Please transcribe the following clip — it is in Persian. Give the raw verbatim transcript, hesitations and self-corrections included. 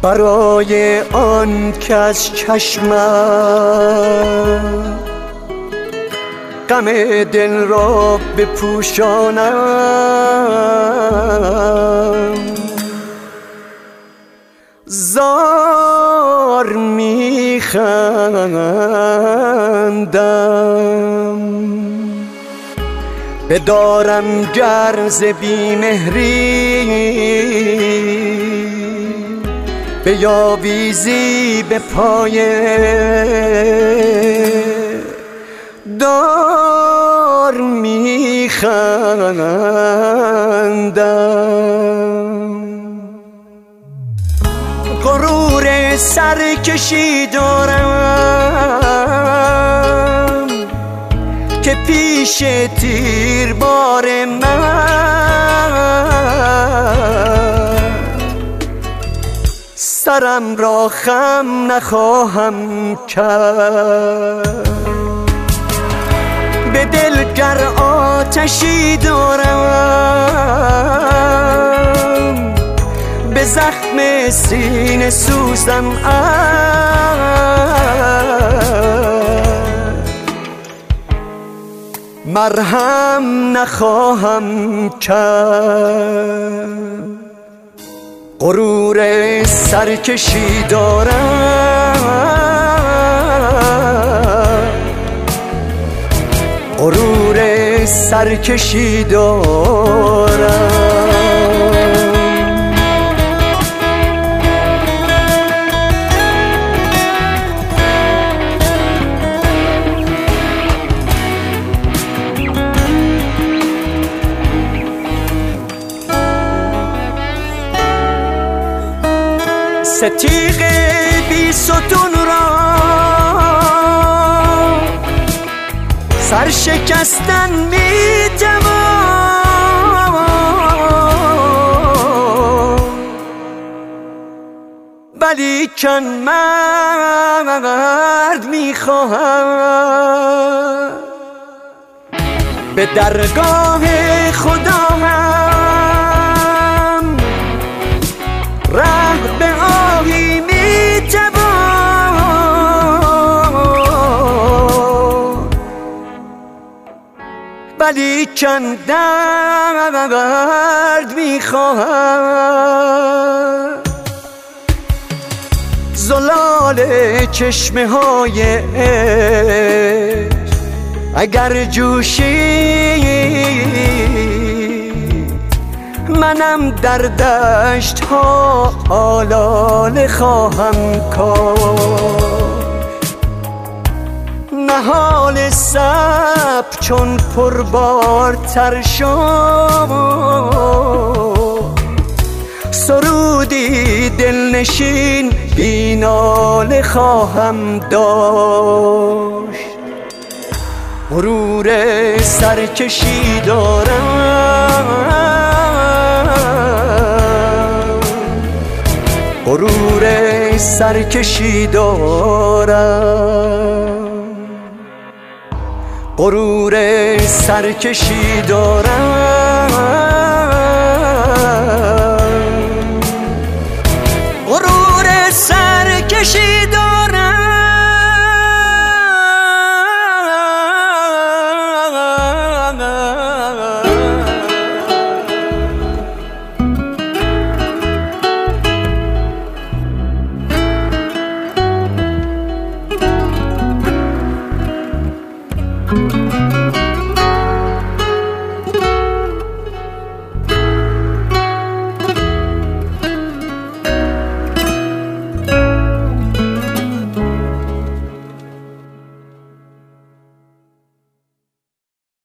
برای آن که از چشمم غم دل را بپوشانم، زار میخندم. بدارم گرز بیمهری بیاویزی به پای دار میخندم. غرور سرکشی دارم که پیش تیر بار من سرم را خم نخواهم کرد. به دل گر آتشی دارم به زخم سینه سوزم مرهم نخواهم کرد. غرور سرکشی دارم، غرور سرکشی دارم. ستیغ بی ستون را سرشکستن می توان، ولیکن مرد می خواهم به درگاه خدا هم ره به آهی می توان، ولیکن درد می خواهم. زلال چشمه های عشق اگر جوشید، منم در دشت ها آلاله خواهم کاشت. نهال صبر چون پربارتر شد، سرودی دلنشین بی ناله خواهم داشت. غرور سرکشی دارم، غرور سرکشی دارم، غرور سرکشی دارم، غرور سرکشی دارم.